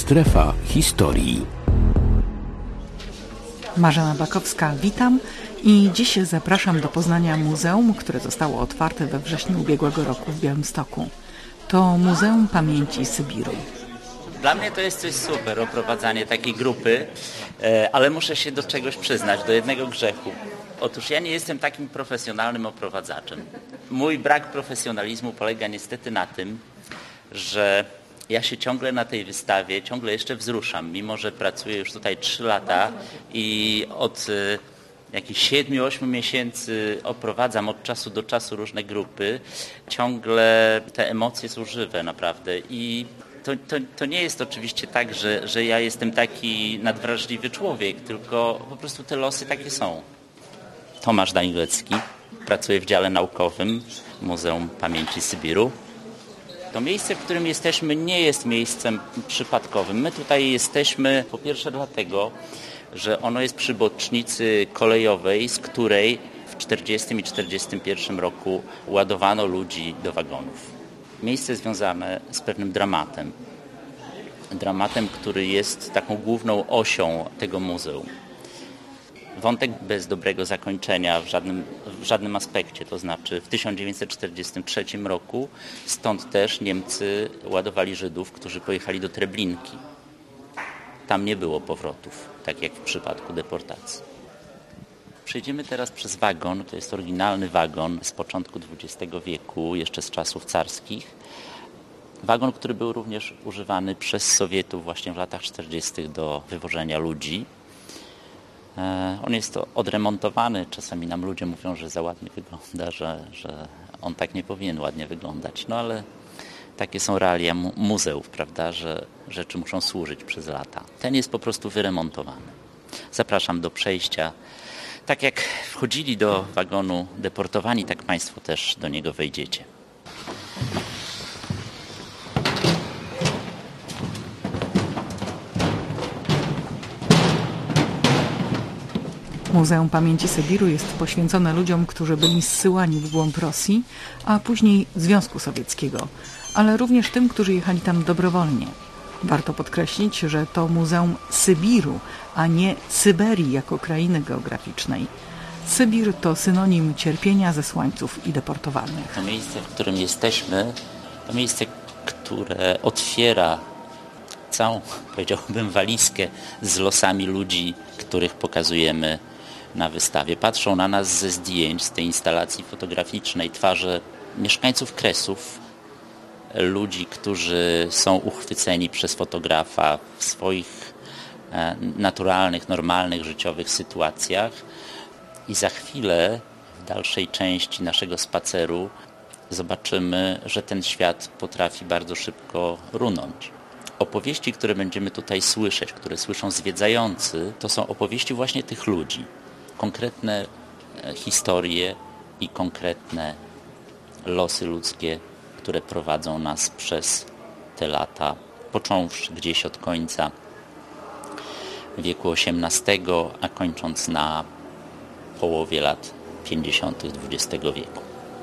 Strefa historii. Marzena Bakowska, witam i dziś zapraszam do poznania muzeum, które zostało otwarte we wrześniu ubiegłego roku w Białymstoku. To Muzeum Pamięci Sybiru. Dla mnie to jest coś super, oprowadzanie takiej grupy, ale muszę się do czegoś przyznać, do jednego grzechu. Otóż ja nie jestem takim profesjonalnym oprowadzaczem. Mój brak profesjonalizmu polega niestety na tym, że ja się ciągle na tej wystawie, ciągle jeszcze wzruszam, mimo że pracuję już tutaj 3 lata i od jakichś 7-8 miesięcy oprowadzam od czasu do czasu różne grupy. Ciągle te emocje są żywe naprawdę i to nie jest oczywiście tak, że ja jestem taki nadwrażliwy człowiek, tylko po prostu te losy takie są. Tomasz Danilecki, pracuję w dziale naukowym Muzeum Pamięci Sybiru. To miejsce, w którym jesteśmy, nie jest miejscem przypadkowym. My tutaj jesteśmy po pierwsze dlatego, że ono jest przy bocznicy kolejowej, z której w 1940 i 1941 roku ładowano ludzi do wagonów. Miejsce związane z pewnym dramatem. Dramatem, który jest taką główną osią tego muzeum. Wątek bez dobrego zakończenia w żadnym aspekcie, to znaczy w 1943 roku stąd też Niemcy ładowali Żydów, którzy pojechali do Treblinki. Tam nie było powrotów, tak jak w przypadku deportacji. Przejdziemy teraz przez wagon, to jest oryginalny wagon z początku XX wieku, jeszcze z czasów carskich. Wagon, który był również używany przez Sowietów właśnie w latach 40. do wywożenia ludzi. On jest odremontowany, czasami nam ludzie mówią, że za ładnie wygląda, że on tak nie powinien ładnie wyglądać. No ale takie są realia muzeów, prawda, że rzeczy muszą służyć przez lata. Ten jest po prostu wyremontowany. Zapraszam do przejścia. Tak jak wchodzili do wagonu deportowani, tak Państwo też do niego wejdziecie. Muzeum Pamięci Sybiru jest poświęcone ludziom, którzy byli zsyłani w głąb Rosji, a później Związku Sowieckiego, ale również tym, którzy jechali tam dobrowolnie. Warto podkreślić, że to Muzeum Sybiru, a nie Syberii jako krainy geograficznej. Sybir to synonim cierpienia zesłańców i deportowanych. To miejsce, w którym jesteśmy, to miejsce, które otwiera całą, powiedziałbym, walizkę z losami ludzi, których pokazujemy na wystawie. Patrzą na nas ze zdjęć, z tej instalacji fotograficznej twarze mieszkańców Kresów, ludzi, którzy są uchwyceni przez fotografa w swoich naturalnych, normalnych, życiowych sytuacjach. I za chwilę, w dalszej części naszego spaceru, zobaczymy, że ten świat potrafi bardzo szybko runąć. Opowieści, które będziemy tutaj słyszeć, które słyszą zwiedzający, to są opowieści właśnie tych ludzi. Konkretne historie i konkretne losy ludzkie, które prowadzą nas przez te lata, począwszy gdzieś od końca wieku XVIII, a kończąc na połowie lat 50. XX wieku.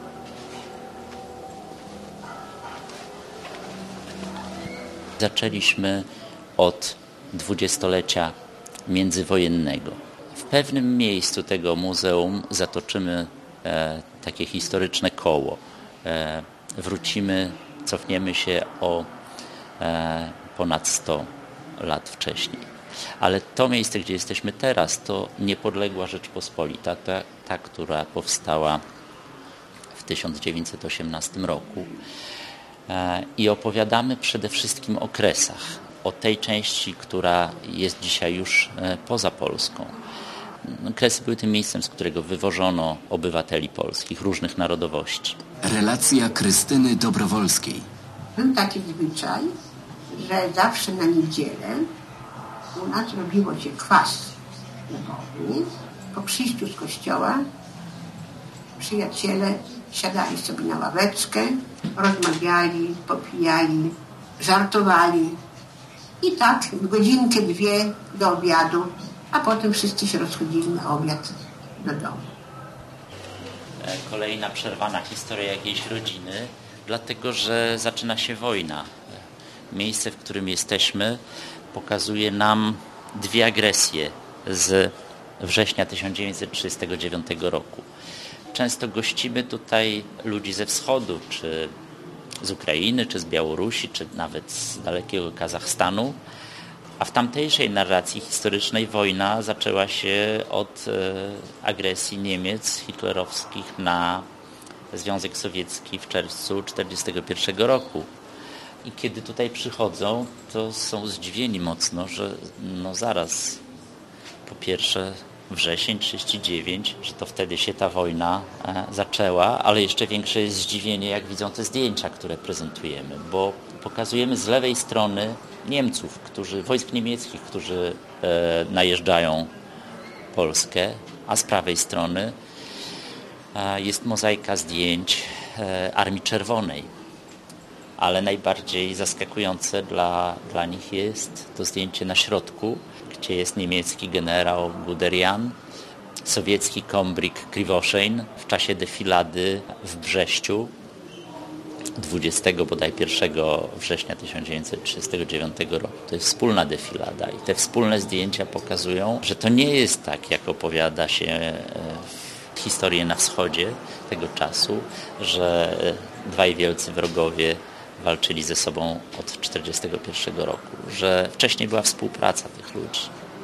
Zaczęliśmy od dwudziestolecia międzywojennego. W pewnym miejscu tego muzeum zatoczymy takie historyczne koło. Wrócimy, cofniemy się o ponad 100 lat wcześniej. Ale to miejsce, gdzie jesteśmy teraz, to niepodległa Rzeczpospolita, ta, która powstała w 1918 roku. I opowiadamy przede wszystkim o Kresach, o tej części, która jest dzisiaj już poza Polską. Kresy były tym miejscem, z którego wywożono obywateli polskich, różnych narodowości. Relacja Krystyny Dobrowolskiej. Był taki zwyczaj, że zawsze na niedzielę u nas robiło się kwas chlebowy. Po przyjściu z kościoła przyjaciele siadali sobie na ławeczkę, rozmawiali, popijali, żartowali. I tak w godzinkę, 2 do obiadu, a potem wszyscy się rozchodzili na obiad do domu. Kolejna przerwana historia jakiejś rodziny, dlatego że zaczyna się wojna. miejsce, w którym jesteśmy, pokazuje nam dwie agresje z września 1939 roku. Często gościmy tutaj ludzi ze wschodu, czy z Ukrainy, czy z Białorusi, czy nawet z dalekiego Kazachstanu, a w tamtejszej narracji historycznej wojna zaczęła się od agresji Niemiec hitlerowskich na Związek Sowiecki w czerwcu 1941 roku. I kiedy tutaj przychodzą, to są zdziwieni mocno, że no zaraz, po pierwsze wrzesień 1939, że to wtedy się ta wojna zaczęła, ale jeszcze większe jest zdziwienie, jak widzą te zdjęcia, które prezentujemy, bo pokazujemy z lewej strony Niemców, wojsk niemieckich, którzy najeżdżają Polskę, a z prawej strony jest mozaika zdjęć Armii Czerwonej. Ale najbardziej zaskakujące dla nich jest to zdjęcie na środku, gdzie jest niemiecki generał Guderian, sowiecki kombrik Krivoshein w czasie defilady w Brześciu 1 września 1939 roku. To jest wspólna defilada i te wspólne zdjęcia pokazują, że to nie jest tak, jak opowiada się w historii na wschodzie tego czasu, że dwaj wielcy wrogowie walczyli ze sobą od 1941 roku, że wcześniej była współpraca tych ludzi.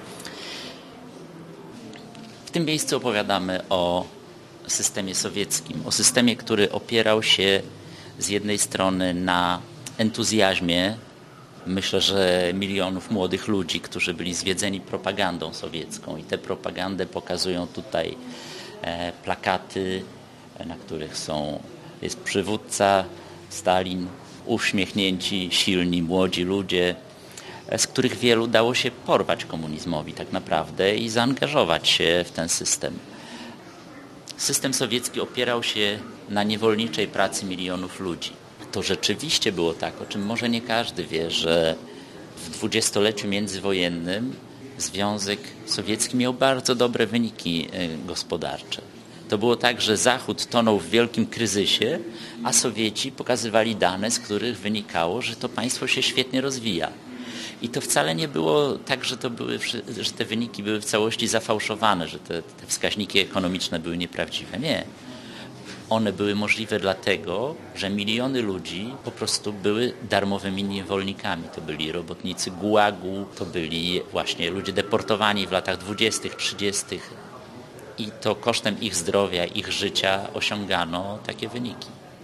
W tym miejscu opowiadamy o systemie sowieckim, o systemie, który opierał się z jednej strony na entuzjazmie, myślę, że milionów młodych ludzi, którzy byli zwiedzeni propagandą sowiecką i tę propagandę pokazują tutaj plakaty, na których jest przywódca Stalin, uśmiechnięci, silni, młodzi ludzie, z których wielu dało się porwać komunizmowi tak naprawdę i zaangażować się w ten system. System sowiecki opierał się na niewolniczej pracy milionów ludzi. To rzeczywiście było tak, o czym może nie każdy wie, że w dwudziestoleciu międzywojennym Związek Sowiecki miał bardzo dobre wyniki gospodarcze. To było tak, że Zachód tonął w wielkim kryzysie, a Sowieci pokazywali dane, z których wynikało, że to państwo się świetnie rozwija. I to wcale nie było tak, że te wyniki były w całości zafałszowane, że te wskaźniki ekonomiczne były nieprawdziwe. Nie. One były możliwe dlatego, że miliony ludzi po prostu były darmowymi niewolnikami. To byli robotnicy gułagu, to byli właśnie ludzie deportowani w latach 20., 30. I to kosztem ich zdrowia, ich życia osiągano takie wyniki.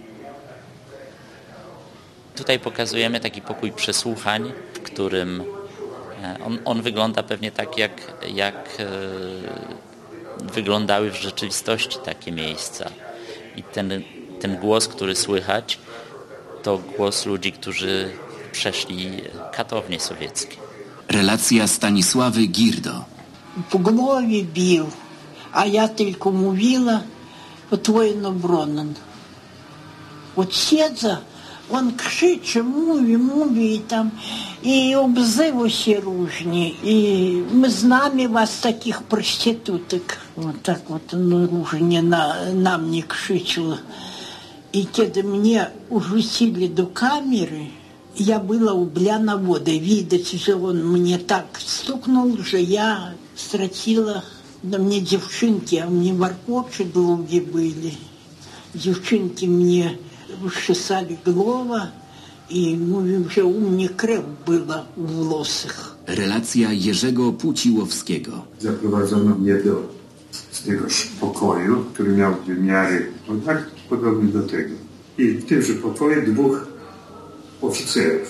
Tutaj pokazujemy taki pokój przesłuchań, w którym on wygląda pewnie tak, jak wyglądały w rzeczywistości takie miejsca. I ten głos, który słychać, to głos ludzi, którzy przeszli katownie sowieckie. Relacja Stanisławy Girdo. Po głowie bił, a ja tylko mówiła, от военно-Бронен. От siedzę, on krzyczy, mówi i tam, i obzywa się różnie, i my znamy was takich prostytutek. Tak on różnie na mnie krzyczył. I kiedy mnie urzucili do kamery, ja była ubrana w wodę. Widać, że on mnie tak stuknął, że ja straciła na mnie dziewczynki, a mnie warkocze długie byli. Dziewczynki mnie wyczesali głowę i mówią, że u mnie krew była w włosach. Relacja Jerzego Płciłowskiego. Zaprowadzono mnie z tegoż pokoju, który miał wymiary tak podobne do tego. I w tymże pokoju dwóch oficerów,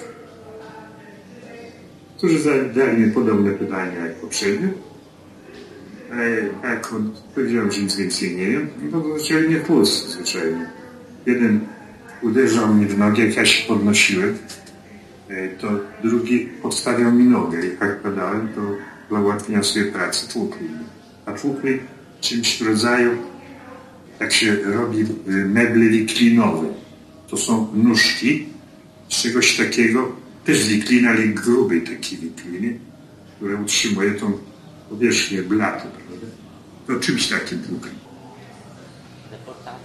którzy zadali mi podobne pytania jak poprzednio. A jak powiedziałem, że nic więcej nie wiem, no to zaczęli mnie tłuc zwyczajnie. Jeden uderzał mnie w nogę, jak ja się podnosiłem, to drugi podstawiał mi nogę. I jak padałem, to dla ułatwienia swojej pracy tłukli mnie. A tłukli czymś w rodzaju, jak się robi meble wiklinowe. To są nóżki z czegoś takiego, też z wikliny, ale grubej takiej wikliny, które utrzymuje tą powierzchnię blatu, prawda? To czymś takim tłukli.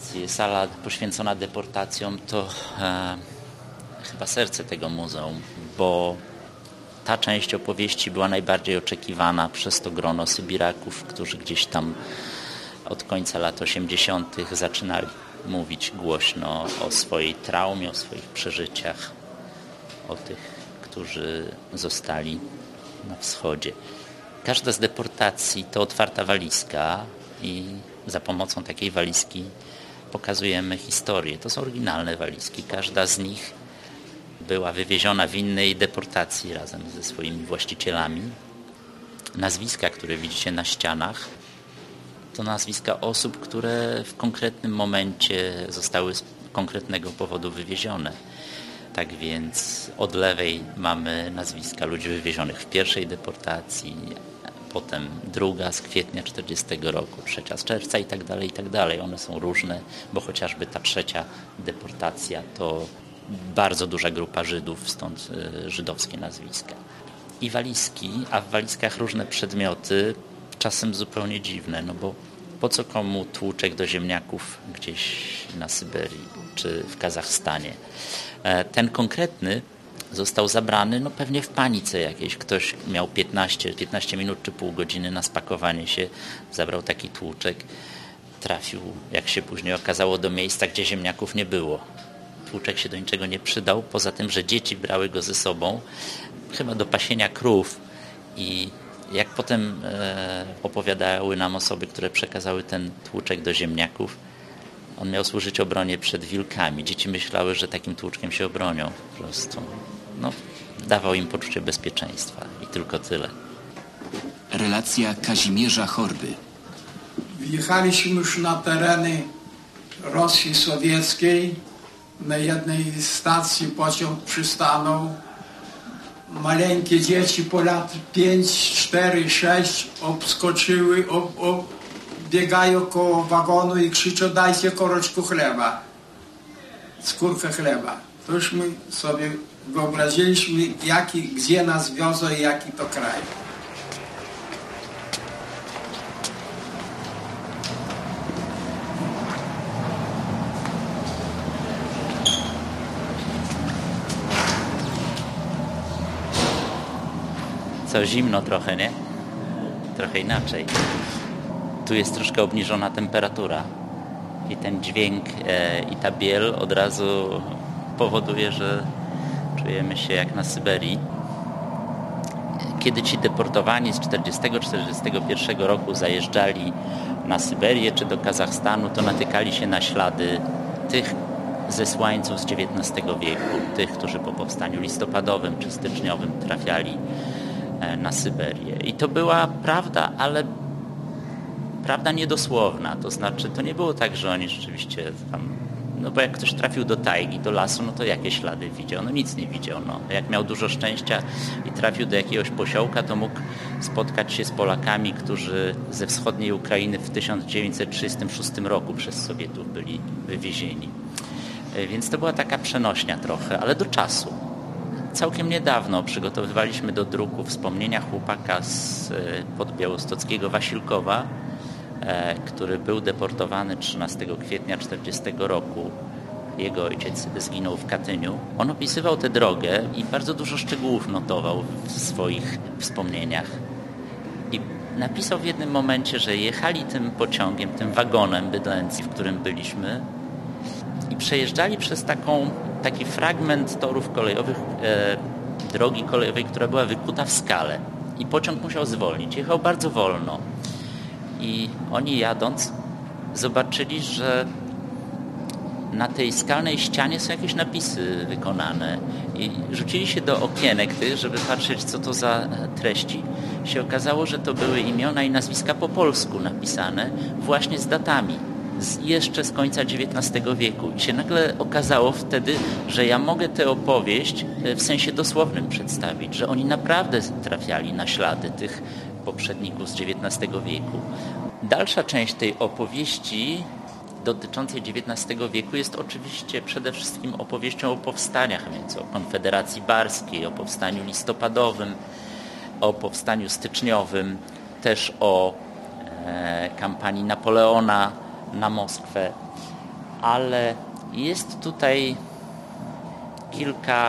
Sala poświęcona deportacjom to chyba serce tego muzeum, bo ta część opowieści była najbardziej oczekiwana przez to grono Sybiraków, którzy gdzieś tam od końca lat 80. zaczynali mówić głośno o swojej traumie, o swoich przeżyciach, o tych, którzy zostali na wschodzie. Każda z deportacji to otwarta walizka i za pomocą takiej walizki pokazujemy historię. To są oryginalne walizki. Każda z nich była wywieziona w innej deportacji razem ze swoimi właścicielami. Nazwiska, które widzicie na ścianach, to nazwiska osób, które w konkretnym momencie zostały z konkretnego powodu wywiezione. Tak więc od lewej mamy nazwiska ludzi wywiezionych w pierwszej deportacji, potem druga z kwietnia 40 roku, trzecia z czerwca i tak dalej. One są różne, bo chociażby ta trzecia deportacja to bardzo duża grupa Żydów, stąd żydowskie nazwiska. I walizki, a w walizkach różne przedmioty, czasem zupełnie dziwne, no bo po co komu tłuczek do ziemniaków gdzieś na Syberii czy w Kazachstanie. Ten konkretny został zabrany, no pewnie w panice jakiejś. Ktoś miał 15 minut czy pół godziny na spakowanie się, zabrał taki tłuczek, trafił, jak się później okazało, do miejsca, gdzie ziemniaków nie było. Tłuczek się do niczego nie przydał, poza tym, że dzieci brały go ze sobą, chyba do pasienia krów. I jak potem opowiadały nam osoby, które przekazały ten tłuczek do ziemniaków, on miał służyć obronie przed wilkami. Dzieci myślały, że takim tłuczkiem się obronią po prostu. No, dawał im poczucie bezpieczeństwa i tylko tyle. Relacja Kazimierza Horby. Wjechaliśmy już na tereny Rosji Sowieckiej. Na jednej stacji pociąg przystanął. Maleńkie dzieci po lat 5, 4, 6 obskoczyły, biegają koło wagonu i krzyczą: dajcie koreczku chleba, skórkę chleba. To już my sobie wyobraziliśmy, gdzie nas wiozą i jaki to kraj. Co, zimno trochę, nie? Trochę inaczej. Tu jest troszkę obniżona temperatura i ten dźwięk i ta biel od razu powoduje, że czujemy się jak na Syberii. Kiedy ci deportowani z 40-41 roku zajeżdżali na Syberię czy do Kazachstanu, to natykali się na ślady tych zesłańców z XIX wieku, tych, którzy po powstaniu listopadowym czy styczniowym trafiali na Syberię. I to była prawda, ale prawda niedosłowna. To znaczy, to nie było tak, że oni rzeczywiście tam, no bo jak ktoś trafił do tajgi, do lasu, no to jakie ślady widział? No nic nie widział. No. Jak miał dużo szczęścia i trafił do jakiegoś posiołka, to mógł spotkać się z Polakami, którzy ze wschodniej Ukrainy w 1936 roku przez Sowietów byli wywiezieni. Więc to była taka przenośnia trochę, ale do czasu. Całkiem niedawno przygotowywaliśmy do druku wspomnienia chłopaka z podbiałostockiego Wasilkowa, który był deportowany 13 kwietnia 1940 roku. Jego ojciec zginął w Katyniu. On opisywał tę drogę i bardzo dużo szczegółów notował w swoich wspomnieniach. I napisał w jednym momencie, że jechali tym pociągiem, tym wagonem Bydlęcji, w którym byliśmy, i przejeżdżali przez taki fragment torów kolejowych, drogi kolejowej, która była wykuta w skale. I pociąg musiał zwolnić. Jechał bardzo wolno. I oni jadąc zobaczyli, że na tej skalnej ścianie są jakieś napisy wykonane. I rzucili się do okienek tych, żeby patrzeć, co to za treści. Się okazało, że to były imiona i nazwiska po polsku napisane właśnie z datami. Jeszcze z końca XIX wieku. I się nagle okazało wtedy, że ja mogę tę opowieść w sensie dosłownym przedstawić, że oni naprawdę trafiali na ślady tych poprzedników z XIX wieku. Dalsza część tej opowieści dotyczącej XIX wieku jest oczywiście przede wszystkim opowieścią o powstaniach, a więc o Konfederacji Barskiej, o powstaniu listopadowym, o powstaniu styczniowym, też o kampanii Napoleona na Moskwę, ale jest tutaj kilka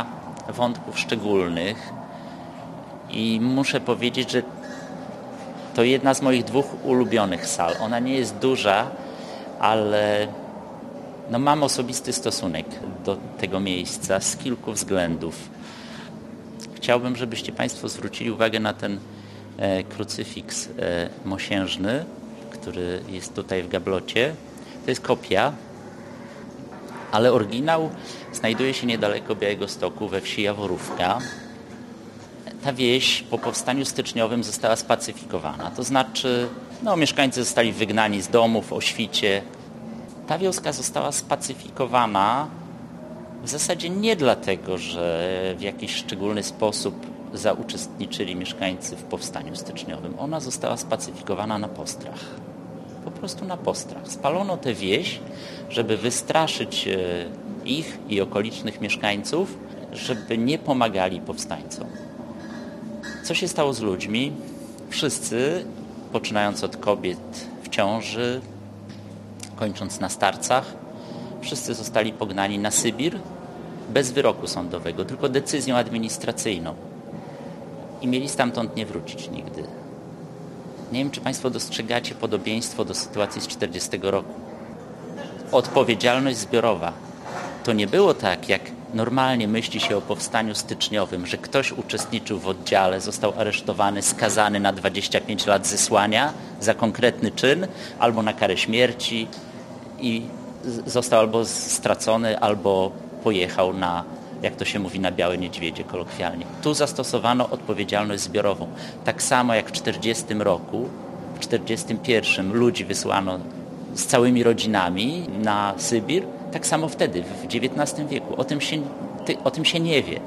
wątków szczególnych i muszę powiedzieć, że to jedna z moich 2 ulubionych sal. Ona nie jest duża, ale mam osobisty stosunek do tego miejsca z kilku względów. Chciałbym, żebyście Państwo zwrócili uwagę na ten krucyfiks mosiężny, który jest tutaj w gablocie. To jest kopia, ale oryginał znajduje się niedaleko Białegostoku, we wsi Jaworówka. Ta wieś po powstaniu styczniowym została spacyfikowana. To znaczy, mieszkańcy zostali wygnani z domów o świcie. Ta wioska została spacyfikowana w zasadzie nie dlatego, że w jakiś szczególny sposób zauczestniczyli mieszkańcy w powstaniu styczniowym. Ona została spacyfikowana na postrach. Po prostu na postrach. Spalono tę wieś, żeby wystraszyć ich i okolicznych mieszkańców, żeby nie pomagali powstańcom. Co się stało z ludźmi? Wszyscy, poczynając od kobiet w ciąży, kończąc na starcach, wszyscy zostali pognani na Sybir bez wyroku sądowego, tylko decyzją administracyjną. I mieli stamtąd nie wrócić nigdy. Nie wiem, czy Państwo dostrzegacie podobieństwo do sytuacji z 1940 roku. Odpowiedzialność zbiorowa. To nie było tak, jak normalnie myśli się o powstaniu styczniowym, że ktoś uczestniczył w oddziale, został aresztowany, skazany na 25 lat zesłania za konkretny czyn, albo na karę śmierci i został albo stracony, albo pojechał na, jak to się mówi, na białe niedźwiedzie kolokwialnie. Tu zastosowano odpowiedzialność zbiorową. Tak samo jak w 1940 roku, w 1941 ludzi wysłano z całymi rodzinami na Sybir, tak samo wtedy, w XIX wieku. O tym się nie wie.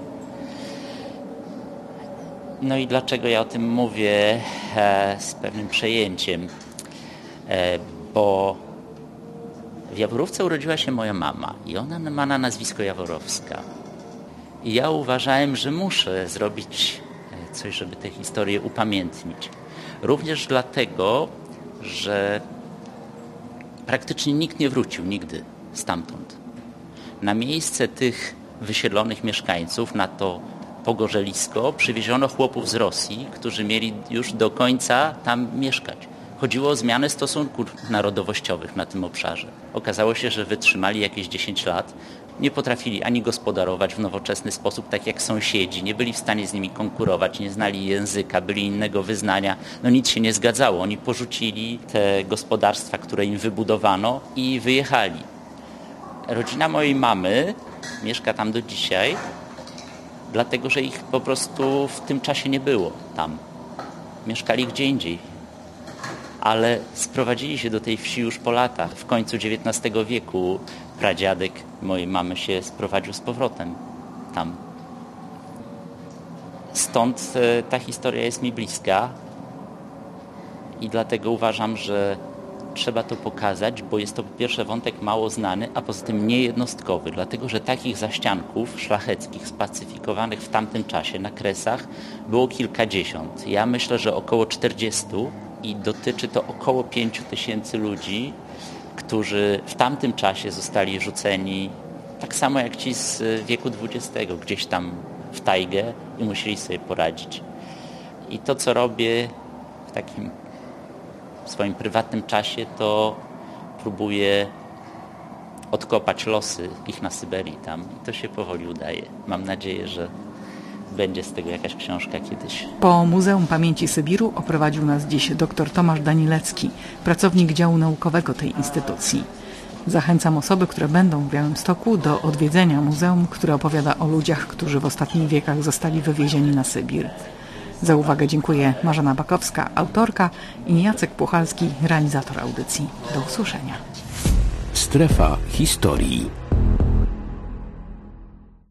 No i dlaczego ja o tym mówię z pewnym przejęciem? Bo w Jaworówce urodziła się moja mama i ona ma na nazwisko Jaworowska. I ja uważałem, że muszę zrobić coś, żeby tę historię upamiętnić. Również dlatego, że praktycznie nikt nie wrócił nigdy stamtąd. Na miejsce tych wysiedlonych mieszkańców, na to pogorzelisko, przywieziono chłopów z Rosji, którzy mieli już do końca tam mieszkać. Chodziło o zmianę stosunków narodowościowych na tym obszarze. Okazało się, że wytrzymali jakieś 10 lat, nie potrafili ani gospodarować w nowoczesny sposób, tak jak sąsiedzi, nie byli w stanie z nimi konkurować, nie znali języka, byli innego wyznania. Nic się nie zgadzało. Oni porzucili te gospodarstwa, które im wybudowano i wyjechali. Rodzina mojej mamy mieszka tam do dzisiaj, dlatego że ich po prostu w tym czasie nie było tam. Mieszkali gdzie indziej. Ale sprowadzili się do tej wsi już po latach. W końcu XIX wieku pradziadek mojej mamy się sprowadził z powrotem tam. Stąd ta historia jest mi bliska i dlatego uważam, że trzeba to pokazać, bo jest to po pierwsze wątek mało znany, a poza tym niejednostkowy, dlatego że takich zaścianków szlacheckich spacyfikowanych w tamtym czasie na Kresach było kilkadziesiąt. Ja myślę, że około 40 i dotyczy to około 5000 ludzi, którzy w tamtym czasie zostali rzuceni tak samo jak ci z wieku XX, gdzieś tam w tajgę i musieli sobie poradzić. I to, co robię w takim swoim prywatnym czasie, to próbuję odkopać losy ich na Syberii tam. I to się powoli udaje. Mam nadzieję, że będzie z tego jakaś książka kiedyś. Po Muzeum Pamięci Sybiru oprowadził nas dziś dr Tomasz Danilecki, pracownik działu naukowego tej instytucji. Zachęcam osoby, które będą w Białymstoku, do odwiedzenia muzeum, które opowiada o ludziach, którzy w ostatnich wiekach zostali wywiezieni na Sybir. Za uwagę dziękuję Marzena Bakowska, autorka, i Jacek Puchalski, realizator audycji. Do usłyszenia. Strefa historii.